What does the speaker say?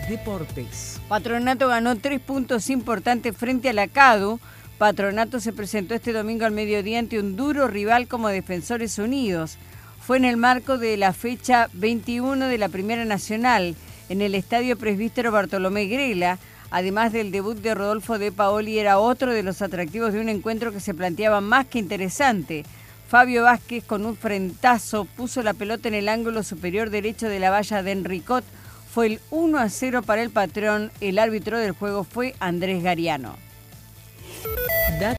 Deportes. Patronato ganó 3 puntos importantes frente a la CADU. Patronato se presentó este domingo al mediodía ante un duro rival como Defensores Unidos. Fue en el marco de la fecha 21 de la Primera Nacional, en el Estadio Presbítero Bartolomé Grela. Además del debut de Rodolfo De Paoli, era otro de los atractivos de un encuentro que se planteaba más que interesante. Fabio Vázquez, con un frentazo, puso la pelota en el ángulo superior derecho de la valla de Enricot. Fue el 1-0 para el patrón. El árbitro del juego fue Andrés Gariano.